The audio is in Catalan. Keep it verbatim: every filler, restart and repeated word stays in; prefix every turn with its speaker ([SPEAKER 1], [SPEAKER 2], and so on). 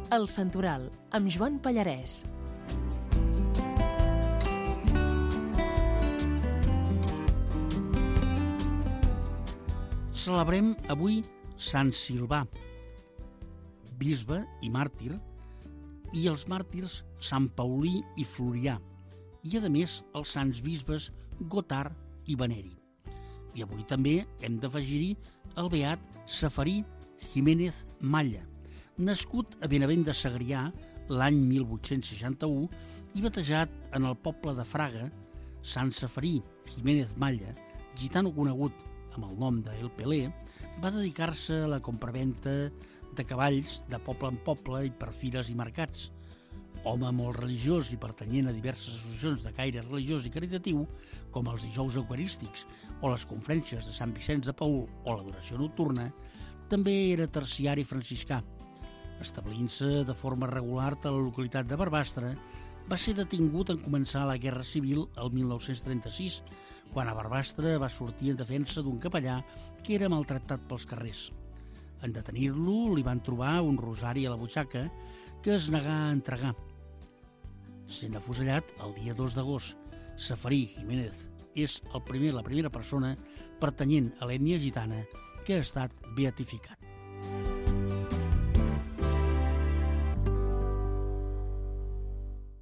[SPEAKER 1] El Santoral, amb Joan Pallarès.
[SPEAKER 2] Celebrem avui Sant Silvà, bisbe i màrtir, i els màrtirs Sant Paulí i Florià, i a més els sants bisbes Gotard i Veneri. I avui també hem d'afegir-hi el beat Ceferí Jiménez Malla, nascut a Benavent de Segrià l'any mil vuit-cents seixanta-u i batejat en el poble de Fraga. Sant Ceferí Jiménez Malla, gitano conegut amb el nom d'El Pelé, va dedicar-se a la compraventa de cavalls de poble en poble i per fires i mercats. Home molt religiós i pertanyent a diverses associacions de caire religiós i caritatiu, com els dijous eucarístics o les conferències de Sant Vicenç de Paül o l'adoració nocturna, també era terciari franciscà. Establint-se de forma regular a la localitat de Barbastre, va ser detingut en començar la Guerra Civil el mil nou-cents trenta-sis, quan a Barbastre va sortir en defensa d'un capellà que era maltractat pels carrers. En detenir-lo, li van trobar un rosari a la butxaca que es negà a entregar. Sent afusellat el dia dos d'agost, Ceferí Jiménez és el primer, la primera persona pertanyent a l'ètnia gitana que ha estat beatificat.